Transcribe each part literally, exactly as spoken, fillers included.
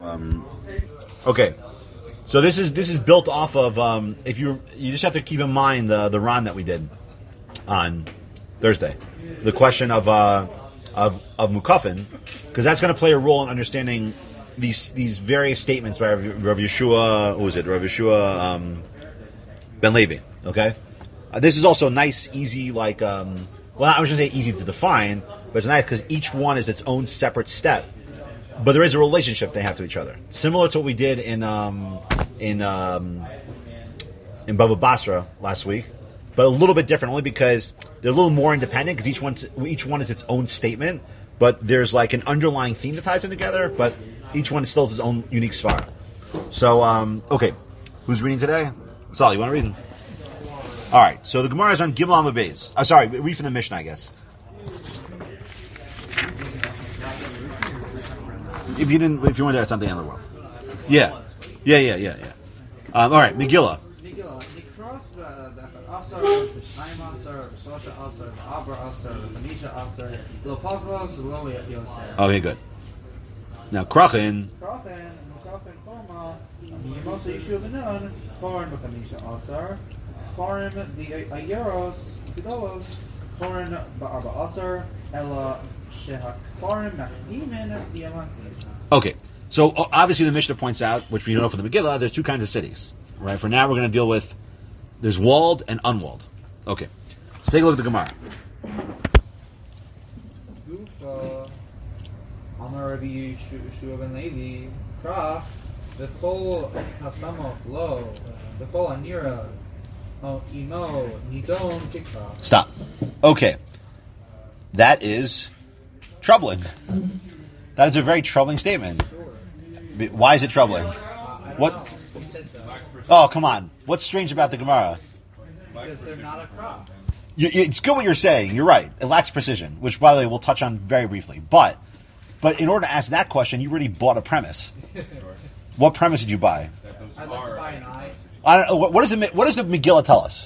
Um, okay, so this is this is built off of um, if you you just have to keep in mind the the Ron that we did on Thursday, the question of uh, of of Mukafin, because that's going to play a role in understanding these these various statements by Rav, Rav Yeshua. Who is it? Rav Yeshua um, Ben Levi. Okay, uh, this is also nice, easy, like um, well, I was going to say easy to define, but it's nice because each one is its own separate step. But there is a relationship they have to each other, similar to what we did in um, in um, in Bava Basra last week, but a little bit different, only because they're a little more independent. Because each one each one is its own statement, but there's like an underlying theme that ties them together. But each one still has its own unique svara. So um, okay, who's reading today? Sal, you want to read? All right. So the Gemara is on Gimel Amud Beis. Oh, sorry, read from the Mishnah, I guess. If you didn't, if you want to add something in the world, yeah, yeah, yeah, yeah, yeah. Um, all right, Megillah. Okay, good. Now, Krachin. Okay, so obviously the Mishnah points out, which we know from the Megillah, there's two kinds of cities. Right? For now, we're going to deal with there's walled and unwalled. Okay, so take a look at the Gemara. Stop. Okay, that is troubling. That is a very troubling statement. Why is it troubling? What? Oh, come on. What's strange about the Gemara? Because they're not a crop. You, it's good what you're saying. You're right. It lacks precision, which, by the way, we'll touch on very briefly. But, but in order to ask that question, you already bought a premise. What premise did you buy? I'd like to buy an eye. I don't know. What, what does the What does the Megillah tell us?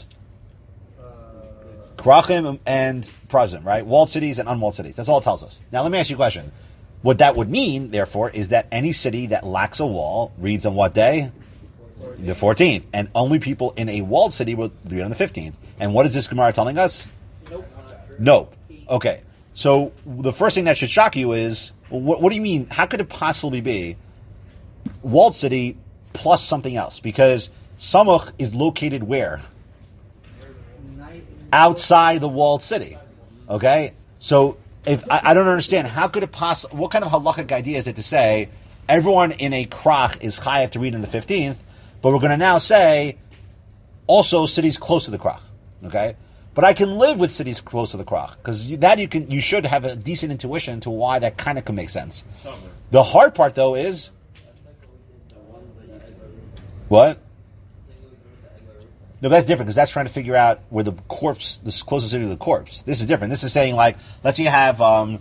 Krachim and Prazim, right? Walled cities and unwalled cities. That's all it tells us. Now, let me ask you a question. What that would mean, therefore, is that any city that lacks a wall reads on what day? The fourteenth. And only people in a walled city will read on the fifteenth. And what is this Gemara telling us? Nope. Nope. Okay. So the first thing that should shock you is, what, what do you mean? How could it possibly be walled city plus something else? Because Samuch is located where? Outside the walled city. Okay? So if I, I don't understand, how could it possibly, what kind of halachic idea is it to say everyone in a krach is chayav to read on the fifteenth, but we're going to now say also cities close to the krach. Okay? But I can live with cities close to the krach, because that you can, you should have a decent intuition into why that kind of can make sense. The hard part, though, is what? No, that's different, because that's trying to figure out where the corpse, the closest city to the corpse. This is different. This is saying, like, let's say you have, um,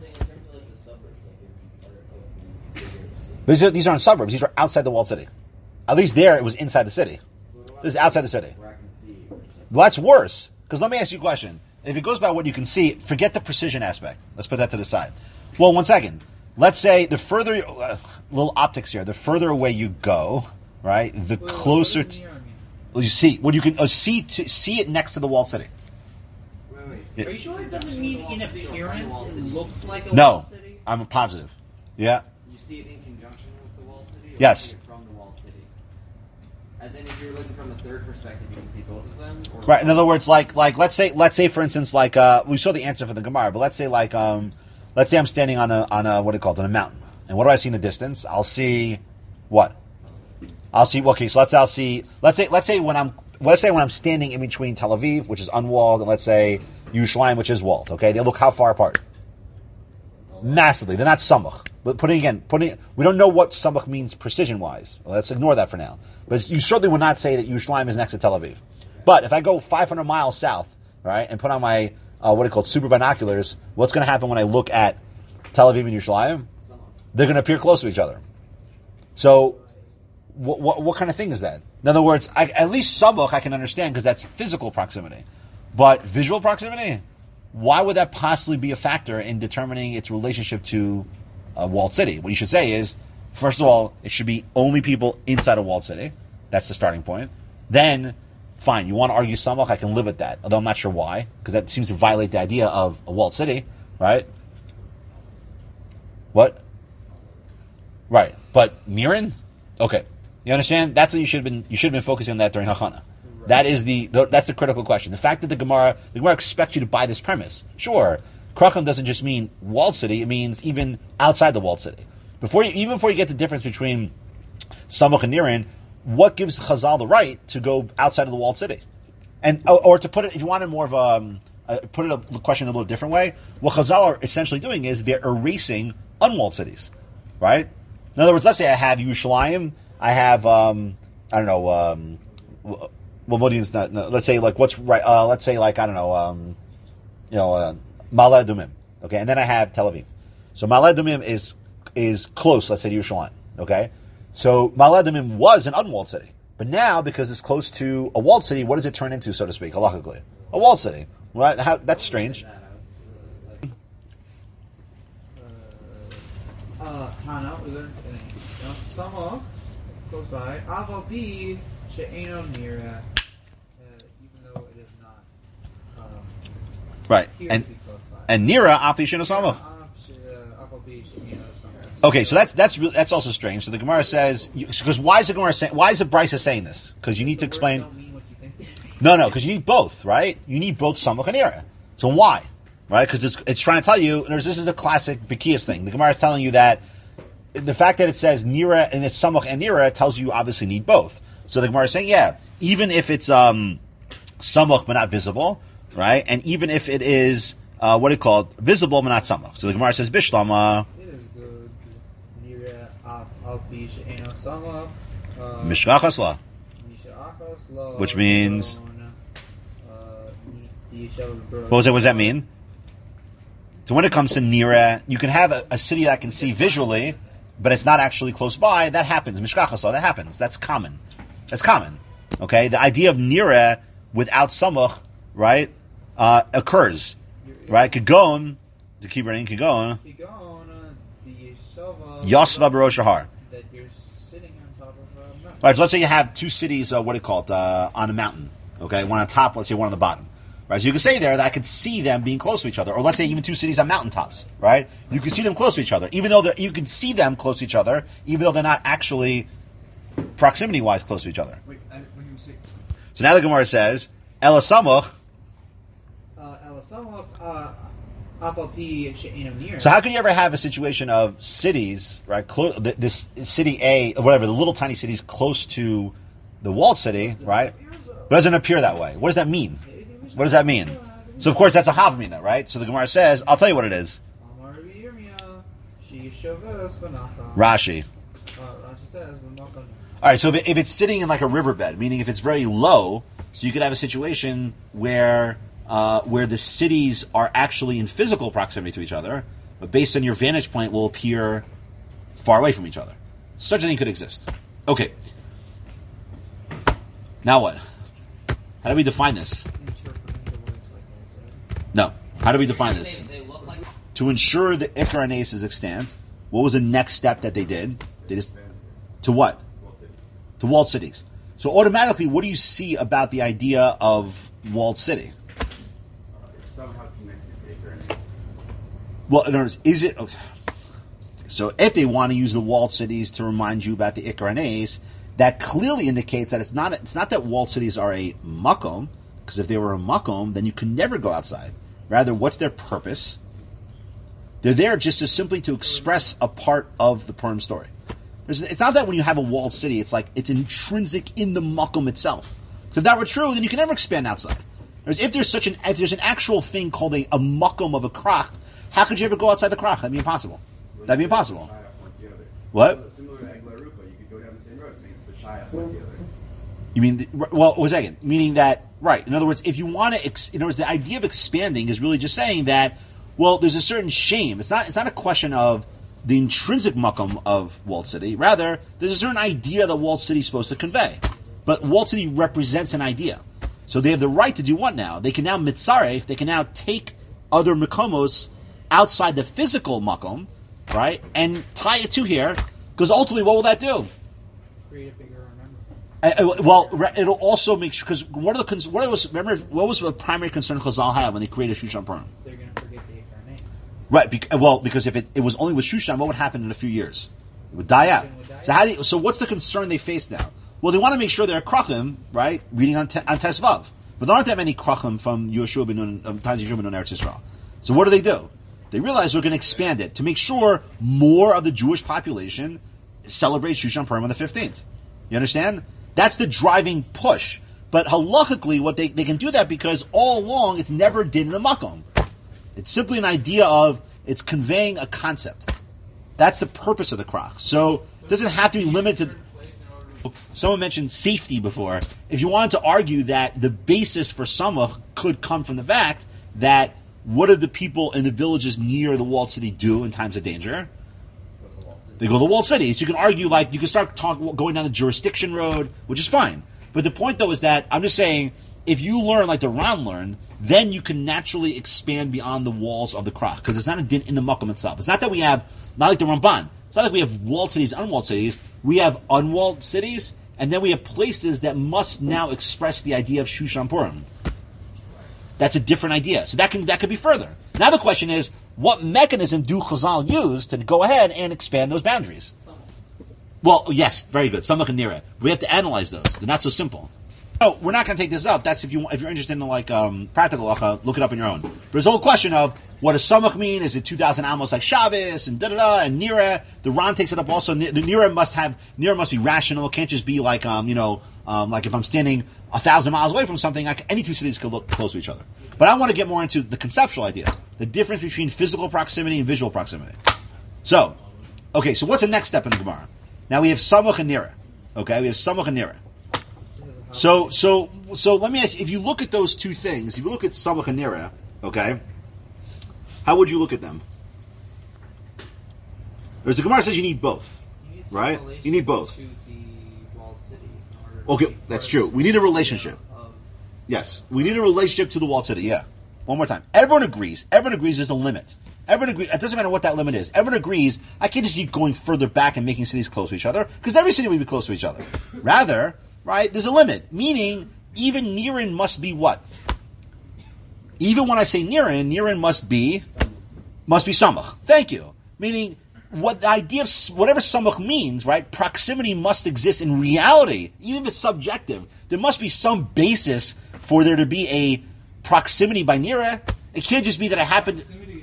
these, are, these aren't suburbs. These are outside the walled city. At least there, it was inside the city. This is outside the city. Well, that's worse, because let me ask you a question. If it goes by what you can see, forget the precision aspect. Let's put that to the side. Well, one second. Let's say the further, uh, little optics here, the further away you go, right, the Wait, closer... What to, you see, what you can uh, see to see it next to the walled city. Wait, wait. Are you sure it doesn't mean in appearance it looks like a No, walled city? I'm positive. Yeah. You see it in conjunction with the walled city? Or Yes. You see it from the walled city? As in, if you're looking from a third perspective, you can see both of them? Or Right. In other words, like like let's say let's say for instance, like uh, we saw the answer for the Gemara, but let's say like um, let's say I'm standing on a on a what do you call it, on a mountain, and what do I see in the distance? I'll see what? I'll see. Okay, so let's I'll see. Let's say let's say when I'm let's say when I'm standing in between Tel Aviv, which is unwalled, and let's say Yerushalayim, which is walled. Okay, they look how far apart? Massively. They're not samach. But putting again, putting we don't know what samach means precision wise. Well, let's ignore that for now. But you certainly would not say that Yerushalayim is next to Tel Aviv. But if I go five hundred miles south, right, and put on my uh, what are called super binoculars, what's going to happen when I look at Tel Aviv and Yerushalayim? They're going to appear close to each other. So, what what, what kind of thing is that? In other words, I, at least samach I can understand because that's physical proximity, but visual proximity. Why would that possibly be a factor in determining its relationship to a walled city? What you should say is, First of all, it should be only people inside a walled city. That's the starting point. Then, fine, you want to argue Samach, I can live with that. Although I'm not sure why, because that seems to violate the idea of a walled city, right? What? Right. But Nirin? Okay. You understand? That's what you should have been you should have been focusing on that during Hachana. Right. That is the that's the critical question. The fact that the Gemara the Gemara expects you to buy this premise. Sure. Kracham doesn't just mean walled city, it means even outside the walled city. Before you even before you get the difference between Samach and Nirin, what gives Chazal the right to go outside of the walled city? And or, or to put it, if you wanted more of a, um, uh, put it a, the question in a little different way, what Chazal are essentially doing is they're erasing unwalled cities, right? In other words, let's say I have Yerushalayim, I have um, I don't know, um, well, Modi'in's not. No, let's say like what's right? Uh, let's say like I don't know, um, you know, uh, Ma'ale Adumim, okay, and then I have Tel Aviv. So Ma'ale Adumim is is close, let's say, to Yerushalayim, okay. So Ma'ale Adumim was an unwalled city, but now because it's close to a walled city, what does it turn into, so to speak, halachically? A walled city. Well, how, that's strange. Uh, Tana, we learned uh, Samach close by. Aval B she'eno nira, even though it is not. Um, right, and and Nira afi she'eno Samach. Okay, so that's that's really, that's also strange. So the Gemara says, because why is the Gemara saying? Why is the Brisa saying this? Because you need to explain. No, no, because you need both, right? You need both Samach and Nira. So why? Right? Because it's it's trying to tell you. There's, this is a classic Bekias thing. The Gemara is telling you that the fact that it says Nira and it's Samach and Nira tells you you obviously need both. So the Gemara is saying, yeah, even if it's um, Samach but not visible, right? And even if it is uh, what do you call it, visible but not Samach. So the Gemara says Bishlama. Mishkachas la, which means, what was it? What does that mean? So when it comes to Nira, you can have a, a city that I can see visually, but it's not actually close by. That happens. Mishkachas la, that happens. That's common. That's common. Okay, the idea of Nira without Samach, right, uh, occurs, right? Kagon, to keep running, Kagon, Yosva Barosh Har. All right, so let's say you have two cities, uh, what do you call it, uh, on a mountain, okay? One on top, let's say one on the bottom, right? So you can say there that I could see them being close to each other, or let's say even two cities on mountaintops, right? You can see them close to each other, even though you can see them close to each other, even though they're not actually proximity-wise close to each other. Wait, I, when you say... So now the Gemara says, Ela Samach. Uh, Ela Samach, uh... So how can you ever have a situation of cities, right? Clo- this city A, or whatever, the little tiny cities close to the walled city, right? It doesn't appear that way. What does that mean? What does that mean? So of course that's a havmina, right? So the Gemara says, I'll tell you what it is. Rashi. All right, so if, it, if it's sitting in like a riverbed, meaning if it's very low, so you could have a situation where. Uh, where the cities are actually in physical proximity to each other, but based on your vantage point will appear far away from each other. Such a thing could exist. Okay. Now what? How do we define this? No. How do we define this? To ensure the Ikar and Ace is extant, what was the next step that they did? They just, to what? To walled cities. So automatically, what do you see about the idea of walled city? Well, in other words, is it... Okay. So if they want to use the walled cities to remind you about the Ikar and Ace, that clearly indicates that it's not it's not that walled cities are a makom, because if they were a makom, then you could never go outside. Rather, what's their purpose? They're there just to simply to express a part of the Purim story. There's, it's not that when you have a walled city, it's like it's intrinsic in the makom itself. So if that were true, then you can never expand outside. Whereas if there's such an if there's an actual thing called a, a makom of a krach, how could you ever go outside the krach? That'd be impossible. That'd be impossible. What? Similar to Egla Rupa, you could go down the same road saying the Shia point the other. You mean, well, one second. Meaning that, right. In other words, if you want to, ex, in other words, the idea of expanding is really just saying that, well, there's a certain shame. It's not, it's not a question of the intrinsic makom of walled city. Rather, there's a certain idea that walled city is supposed to convey. But walled city represents an idea. So they have the right to do what now? They can now mitzaref, they can now take other makomos outside the physical makom, right, and tie it to here, Because ultimately, what will that do? Create a bigger remember. Uh, uh, well, re- it'll also make sure, because one of the cons- what was remember what was the primary concern Chazal had when they created Shushan Purim? They're going to forget the Ikar name. Right. Bec- well, because if it, it was only with Shushan, what would happen in a few years? It would die out. Would die So how do you, so what's the concern they face now? Well, they want to make sure they're krachim, right? Reading on te- on Tesvav, but there aren't that many krachim from Yeshua ben Nun, um, times Yeshua ben Nun Eretz Yisrael. So what do they do? They realize we're going to expand it to make sure more of the Jewish population celebrates Shushan Purim on the fifteenth. You understand? That's the driving push. But halachically, what they, they can do that because all along it's never did in the makom. It's simply an idea of it's conveying a concept. That's the purpose of the krach. So it doesn't have to be limited. Someone mentioned safety before. If you wanted to argue that the basis for samach could come from the fact that what do the people in the villages near the walled city do in times of danger? They go to the walled city. So you can argue, like, you can start talk, going down the jurisdiction road, which is fine. But the point, though, is that I'm just saying, if you learn like the Ram learned, then you can naturally expand beyond the walls of the krach, because it's not a din in the makom itself. It's not that we have, not like the Ramban, it's not like we have walled cities, unwalled cities. We have unwalled cities, and then we have places that must now express the idea of Shushan Purim. That's a different idea. So that can that could be further. Now the question is, what mechanism do Chazal use to go ahead and expand those boundaries? Well, yes, very good. Samach and Nira. We have to analyze those. They're not so simple. No, we're not going to take this up. That's if you if you're interested in like um, practical halacha, look it up on your own. But there's a whole question of what does Samach mean? Is it two thousand amos like Shabbos and da da da and Nira? The Ran takes it up also. The Nira must have Nira must be rational. It can't just be like um you know um, like if I'm standing a thousand miles away from something, I can, any two cities could look close to each other. But I want to get more into the conceptual idea, the difference between physical proximity and visual proximity. So, okay, so what's the next step in the Gemara? Now we have Samach and Nira. Okay, we have Samach and Nira. So, so, so let me ask you, if you look at those two things, if you look at Samach and Nira, okay, how would you look at them? There's the Gemara says you need both, You need some right? You relation need both. To the walled city in order to Okay, be that's part true. of We need a relationship. of- Yes, we need a relationship to the walled city, yeah. One more time. Everyone agrees. Everyone agrees there's a limit. Everyone agrees. It doesn't matter what that limit is. Everyone agrees I can't just keep going further back and making cities close to each other, because every city will be close to each other. Rather, right, there's a limit. Meaning, even Nirin must be what? Even when I say Nirin, Nirin must be, must be Samach. Thank you. Meaning, what the idea of, whatever Samach means, right, proximity must exist in reality, even if it's subjective. There must be some basis for there to be a proximity by Nira. It can't just be that I happened.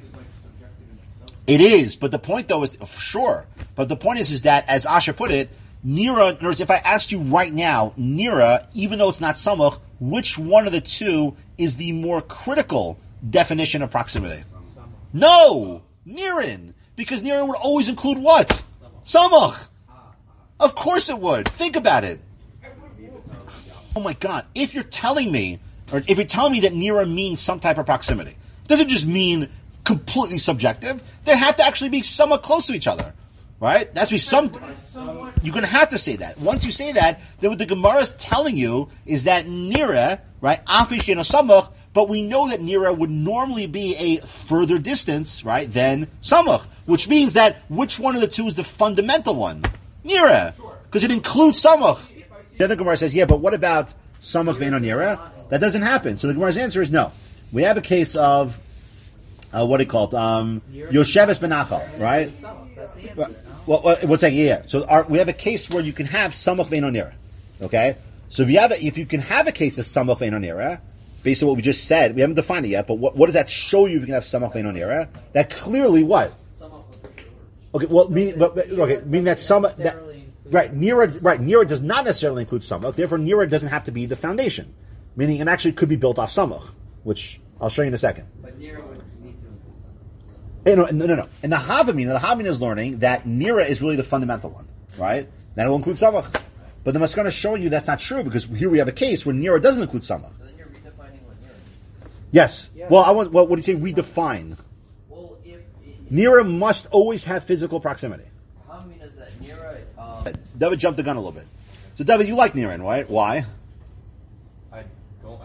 It is, but the point though is, sure, but the point is, is that, as Asher put it, Nira, in other words, if I asked you right now, Nira, even though it's not Samach, which one of the two is the more critical definition of proximity? No! Nirin! Because Nirin would always include what? Samach! Of course it would. Think about it. Oh my God. If you're telling me, or if you're telling me that Nira means some type of proximity, it doesn't just mean completely subjective. They have to actually be somewhat close to each other. Right? That's be some. You're going to have to say that. Once you say that, then what the Gemara is telling you is that Nira, right, afish and samach, but we know that Nira would normally be a further distance, right, than samach, which means that which one of the two is the fundamental one? Nira, because it includes samach. Then the Gemara says, yeah, but what about samach ve'eno Nira? That doesn't happen. So the Gemara's answer is no. We have a case of uh, what do you call it? Um, Yosheves Benachal, right? That's the answer. Well, well, what's that? Yeah, yeah. So our, we have a case where you can have samach ve'eno nira. Okay, so if you have a, if you can have a case of samach ve'eno nira, based on what we just said, we haven't defined it yet. But what, what does that show you? If you can have samach ve'eno nira, that clearly what? Okay, well, meaning, but, but, okay, meaning that samach, that, right? Nira, right? Nira does not necessarily include samach. Therefore, nira doesn't have to be the foundation. Meaning, it actually could be built off samach, which I'll show you in a second. But Nira would need to include something. Eh, No, no, no, no. And the Havamina, the Havamina is learning that Nira is really the fundamental one, right? Then it will include Samach. But the Maskana is showing you that's not true, because here we have a case where Nira doesn't include Samach. So then you're redefining what Nira is. Yes. Yeah. Well, I want. Well, what do you say? Redefine. Well, if... if Nira must always have physical proximity. how I mean is that Nira... Um, David jumped the gun a little bit. So, David, you like Nirin, right? Why? I don't. I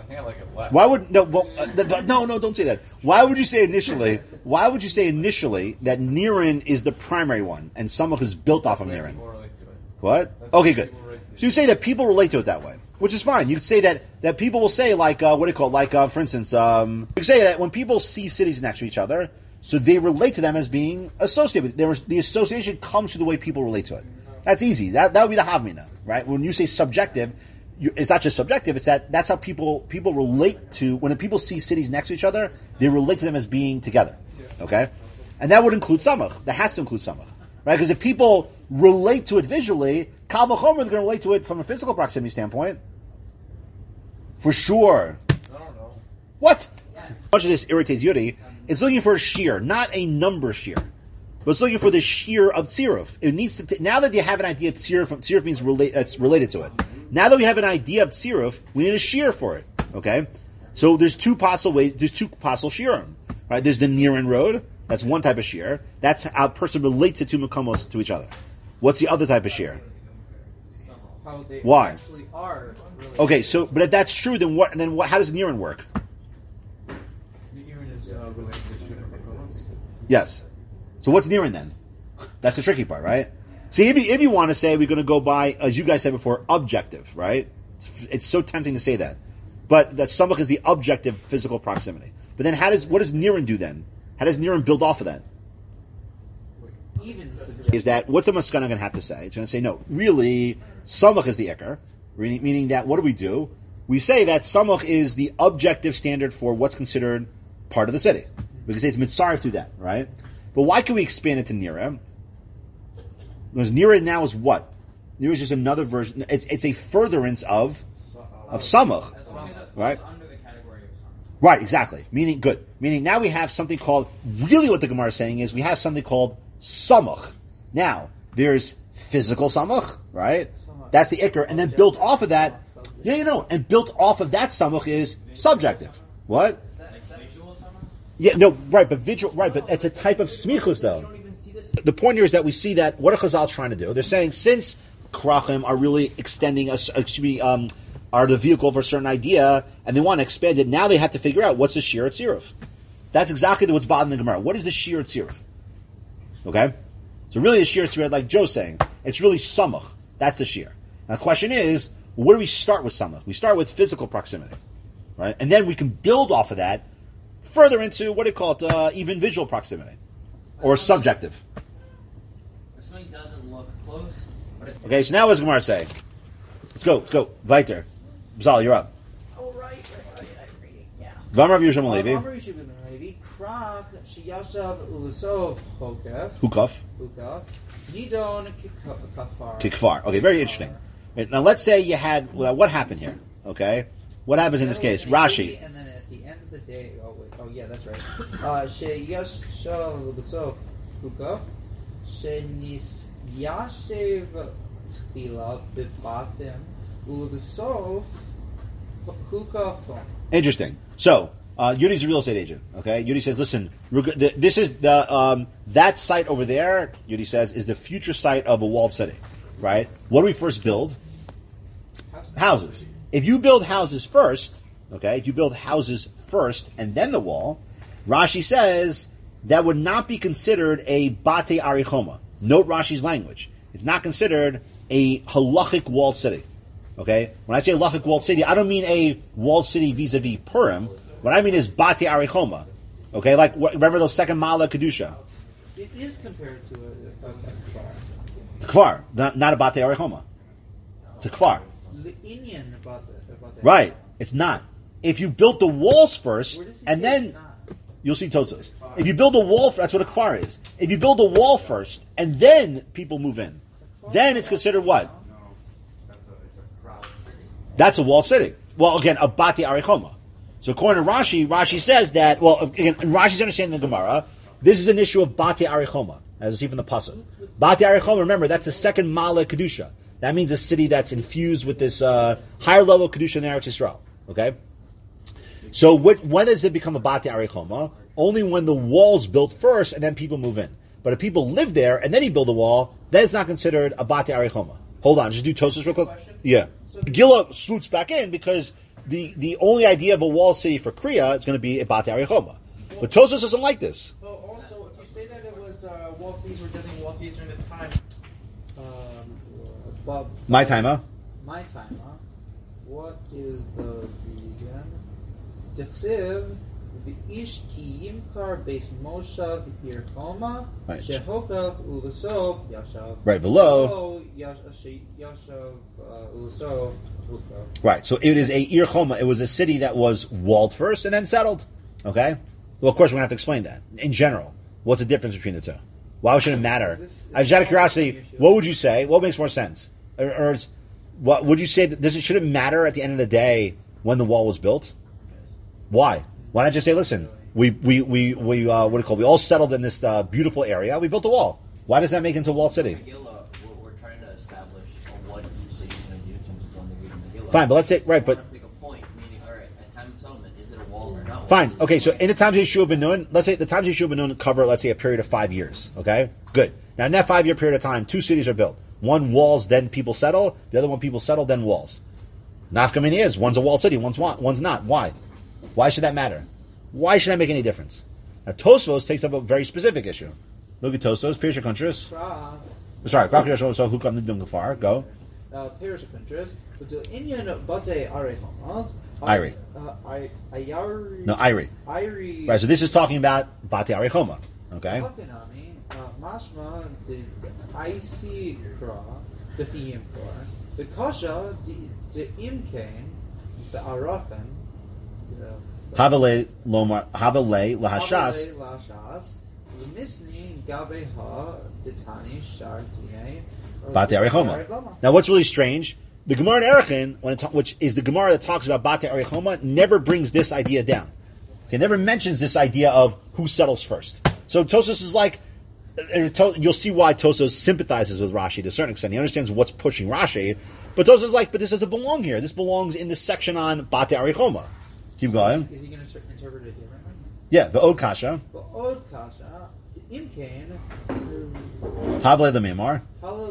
hand like it left. Why would no? Well, uh, th- th- no, no, don't say that. Why would you say initially? Why would you say initially that Niran is the primary one and Samach is built off of Niran? People relate to it. What? That's Okay, what good. people relate to. So you say that people relate to it that way, which is fine. You could say that that people will say like uh, what do you call it? Like uh, for instance, um, you could say that when people see cities next to each other, so they relate to them as being associated with. There was, the association comes through the way people relate to it. That's easy. That that would be the havmina, right? When you say subjective, you, it's not just subjective. It's that that's how people people relate to when people see cities next to each other. They relate to them as being together. Okay, and that would include samach. That has to include samach, right? Because if people relate to it visually, kal v'chomer, they're going to relate to it from a physical proximity standpoint, for sure. I don't know. What? Much of this irritates Yudi. It's looking for a shear, not a number shear. But it's looking for the shear of tziruf. It needs to, t- now that you have an idea of tziruf, tziruf means relate, it's related to it. Now that we have an idea of tziruf, we need a shear for it. Okay? So there's two possible ways, there's two possible shearim. Right? There's the Niran road. That's one type of shear. That's how a person relates the two makomos to each other. What's the other type of shear? How they Why? actually are. Really. Okay, so, but if that's true, then what, then what, how does Niran work? Niran is uh, related to the Makomos. Yes. So what's Niran then? That's the tricky part, right? See, if you, if you want to say we're going to go by, as you guys said before, objective, right? It's, it's so tempting to say that. But that samach is the objective physical proximity. But then how does, what does Niran do then? How does Niran build off of that? Even subjective. Is that, what's the maskana going to have to say? It's going to say, no, really, samach is the ikar, meaning, meaning that what do we do? We say that samach is the objective standard for what's considered part of the city. We can say it's mitzaref through that, right? But why can we expand it to Nira? Because Nira now is what? Nira is just another version. It's it's a furtherance of of samach, As long as it falls right? under the category of samach. Right, exactly. Meaning good. Meaning now we have something called. Really, what the Gemara is saying is we have something called samach. Now there's physical samach, right? That's the ikar, and then built off of that. Yeah, you know, and built off of that samach is subjective. What? Like visual samach? Yeah, no, right, but visual, right, but it's a type of smichus, though. You don't even see this. The point here is that we see that what are Chazal trying to do? They're saying since krachim are really extending us, should be um, are the vehicle for a certain idea, and they want to expand it. Now they have to figure out what's the shir at tziruf. That's exactly what's bothering the Gemara. What is the shir at tziruf? Okay, so really the shir at tziruf, like Joe's saying, it's really samach. That's the shir. Now the question is, where do we start with samach? We start with physical proximity, right, and then we can build off of that further into what do you call it, uh, even visual proximity or subjective. If something doesn't look close, but it's Okay, so now what does Gemara say? Let's go, let's go. Weiter. Bzal, you're up. Oh, right, right, right. I'm reading. Yeah. Vamar Yushem Levi. Amar Yishuv ben Levi, Krach, Sheyashav Ulusov Hokef, Hukaf. Hukaf, Nidon Kikafar. Kikfar. Okay, very interesting. Right, now let's say you had, well, what happened here? Okay? What happens in this case? Rashi. And then at the end of the day, oh wait, oh yeah, that's right. Uh, Sheyashav Ulusov Hukaf, Shenis Yashev Tchila Bibatim Ulusov Hukafon. Interesting. So, uh, Yudi's a real estate agent, okay? Yudi says, listen, we're go- th- this is the, um, that site over there, Yudi says, is the future site of a walled city, right? What do we first build? Houses. If you build houses first, okay, if you build houses first and then the wall, Rashi says that would not be considered a bate arichoma. Note Rashi's language. It's not considered a halachic walled city. Okay? When I say halachic walled city, I don't mean a walled city vis-a-vis Purim. What I mean is bate arichoma. Okay? Like, what, remember those second mala kedusha? It is compared to a, a, a kfar. It's a kfar, not, not a bate arichoma. It's a kfar. The Inyan about the, about that. Right. It's not. If you built the walls Where first, does he and say then it's not? you'll see Totzos. If you build a wall, that's what a kfar is. If you build a wall first, and then people move in, then it's considered what? No, that's a it's a crowd. That's a walled city. Well, again, a bati arichoma. So according to Rashi, Rashi says that, well, again, in Rashi's understanding the Gemara, this is an issue of bati arichoma, as we see from the pasuk. Bati arichoma, remember, that's the second mala kedusha. That means a city that's infused with this uh, higher level kedusha in Eretz Yisrael. Okay? So what, when does it become a bati arichoma? Only when the wall's built first and then people move in. But if people live there and then you build a wall, then it's not considered a bati arichoma. Hold on, just do Tosos real quick. Yeah. Gila swoops back in because the, the only idea of a walled city for Kriya is going to be a Bate Arichoma. But Tosfos doesn't like this. Well, also, if you say that it was uh, wall cities were designated wall cities during the time, Um, well, My time, huh? my time, huh? What is the reason? Dixiv, the Ishki Yimkar based Moshav Irchoma, Right. Shehokav Ulusov Yashav. Right, below. Below Yash- Yashav uh, Ulusov Ukav. Right, so it is a Ir Choma. It was a city that was walled first and then settled. Okay? Well, of course, we're going to have to explain that. In general, what's the difference between the two? Why should it matter? Is this- I just out of curiosity, issue. what would you say? What makes more sense? Or, or is, what would you say? That, does it should it matter at the end of the day when the wall was built? Why? Why not just say, listen, we we we we uh, what do you call it? We all settled in this uh, beautiful area. We built a wall. Why does that make it into a walled city? Megillah, we're, we're trying to establish what each city's going to do in terms of when they read the Megillah. Fine, but let's say right, We but want to pick a point, meaning, all right, at time of settlement, is it a wall or not? fine. Is it Okay, a so point? in the times of Yeshua ben Nun, let's say the times of Yeshua ben Nun cover, let's say, a period of five years. Okay, good. Now in that five-year period of time, two cities are built. One walls, then people settle. The other one people settle, then walls. Nafkamini is one's a walled city, one's wa- one's not. Why? Why should that matter? Why should that make any difference? Now Tosfos takes up a very specific issue. Look at Tosfos, Pirsha Kuntris. Pra, Sorry, so who come to Dungafar? Go. uh, Parish of Countries, but the Indian Bate Arechomot. Iri. Uh, I, Ayari. No, Iri. Iri. Right, so this is talking about Bate Arichoma. Okay? Hakinami, uh, Mashma, the Icy Kra, the Himpor, the Kasha, the the Imkane, the Arakan, the Havale Lomar Havale Lahashas. Lashas, the Misni, Gabeha, the Tani, Shartine, Bate Arichoma. Now, what's really strange? The Gemara in Erechin, when it ta- which is the Gemara that talks about Bate Arichoma, never brings this idea down. It never mentions this idea of who settles first. So Tosfos is like, uh, to- you'll see why Tosfos sympathizes with Rashi to a certain extent. He understands what's pushing Rashi, but Tosfos is like, but this doesn't belong here. This belongs in this section on Bate Arichoma. Keep going. Is he going to interpret it differently? Yeah, the Od Kasha, But Od Kasha, the Imkane, Havale the Memar.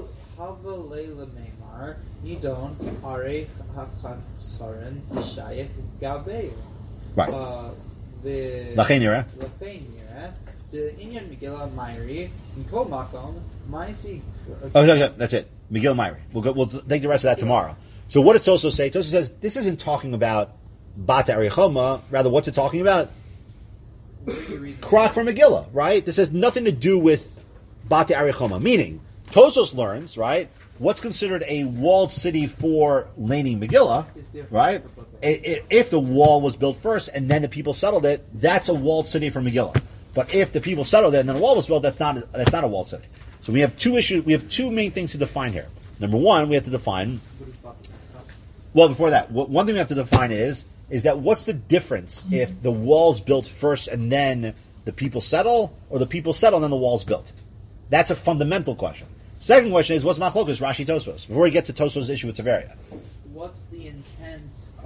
Havalela Memar, Nidon, Are Hachatsaran, Tishayek, Gabe. Right. Uh, the Lachenira. Lachenira, the Indian Megillah Myri, Nko Makom, Maisi. Oh, okay, okay, that's it. Megillah Myri. We'll go, we'll take the rest of that tomorrow. So what does Tosfos say? Tosfos says this isn't talking about Bate Arichoma. Rather, what's it talking about? Krach from Megillah, right? This has nothing to do with Bate Arichoma. Meaning, Tosfos learns, right, what's considered a walled city for laning Megillah, Is different right? for both. I- i- If the wall was built first and then the people settled it, that's a walled city for Megillah. But if the people settled it and then the wall was built, that's not that's not a walled city. So we have two issues. We have two main things to define here. Number one, we have to define. Well, before that, wh- one thing we have to define is is that what's the difference if the wall's built first and then the people settle, or the people settle and then the wall's built? That's a fundamental question. Second question is what's machlokas Rashi Tosfos? Before we get to Tosfos' issue with Tiberia. What's the intent